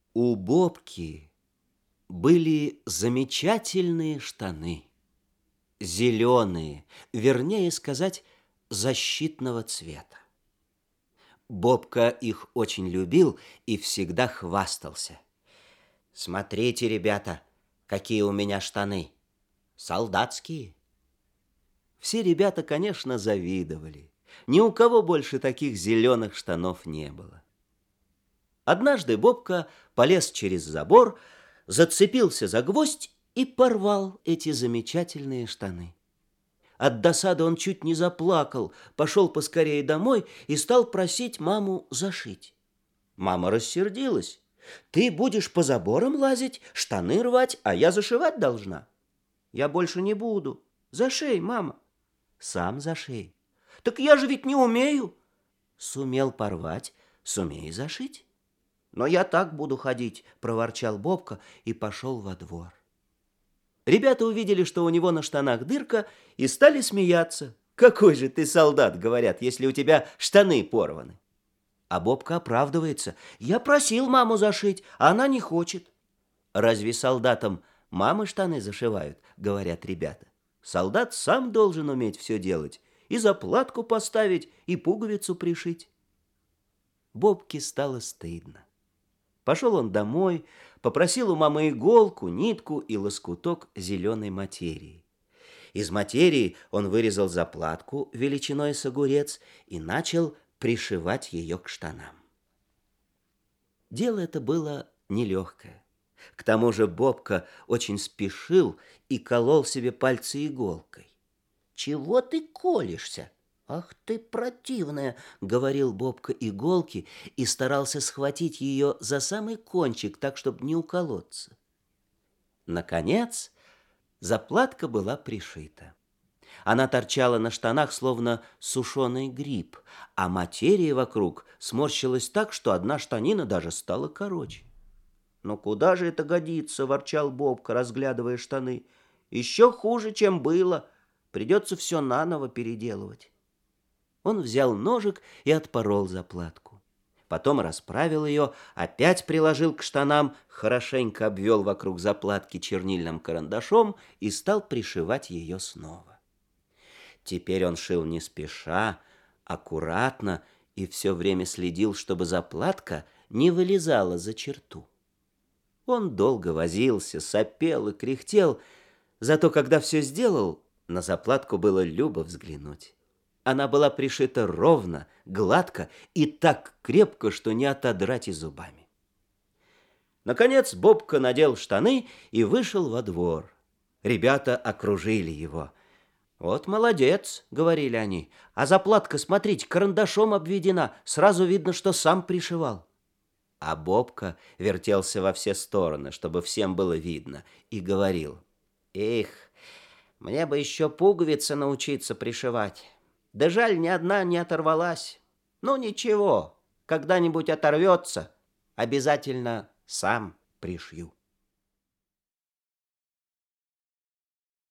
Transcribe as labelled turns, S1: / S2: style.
S1: У Бобки были замечательные штаны, зеленые, вернее сказать, защитного цвета. Бобка их очень любил и всегда хвастался. «Смотрите, ребята, какие у меня штаны! Солдатские!» Все ребята, конечно, завидовали. Ни у кого больше таких зеленых штанов не было. Однажды Бобка полез через забор, зацепился за гвоздь и порвал эти замечательные штаны. От досады он чуть не заплакал, пошел поскорее домой и стал просить маму зашить. Мама рассердилась. «Ты будешь по заборам лазить, штаны рвать, а я зашивать должна». «Я больше не буду. Зашей, мама». «Сам зашей». «Так я же ведь не умею». «Сумел порвать, сумей зашить». «Но я так буду ходить», — проворчал Бобка и пошел во двор. Ребята увидели, что у него на штанах дырка, и стали смеяться. «Какой же ты солдат», — говорят, «если у тебя штаны порваны». А Бобка оправдывается. «Я просил маму зашить, а она не хочет». «Разве солдатам мамы штаны зашивают?» — говорят ребята. «Солдат сам должен уметь все делать, и заплатку поставить, и пуговицу пришить». Бобке стало стыдно. Пошел он домой, попросил у мамы иголку, нитку и лоскуток зеленой материи. Из материи он вырезал заплатку величиной с огурец и начал пришивать ее к штанам. Дело это было нелегкое. К тому же Бобка очень спешил и колол себе пальцы иголкой. «Чего ты колешься? Ах ты противная!» — говорил Бобка иголки и старался схватить ее за самый кончик, так, чтобы не уколоться. Наконец, заплатка была пришита. Она торчала на штанах, словно сушеный гриб, а материя вокруг сморщилась так, что одна штанина даже стала короче. «Но куда же это годится?» — ворчал Бобка, разглядывая штаны. «Еще хуже, чем было. Придется все наново переделывать». Он взял ножик и отпорол заплатку. Потом расправил ее, опять приложил к штанам, хорошенько обвел вокруг заплатки чернильным карандашом и стал пришивать ее снова. Теперь он шил не спеша, аккуратно и все время следил, чтобы заплатка не вылезала за черту. Он долго возился, сопел и кряхтел, зато когда все сделал, на заплатку было любо взглянуть. Она была пришита ровно, гладко и так крепко, что не отодрать и зубами. Наконец Бобка надел штаны и вышел во двор. Ребята окружили его. «Вот молодец», — говорили они, «а заплатка, смотрите, карандашом обведена, сразу видно, что сам пришивал». А Бобка вертелся во все стороны, чтобы всем было видно, и говорил: «Эх, мне бы еще пуговицы научиться пришивать. Да жаль, ни одна не оторвалась. Ну ничего, когда-нибудь оторвется, обязательно сам пришью».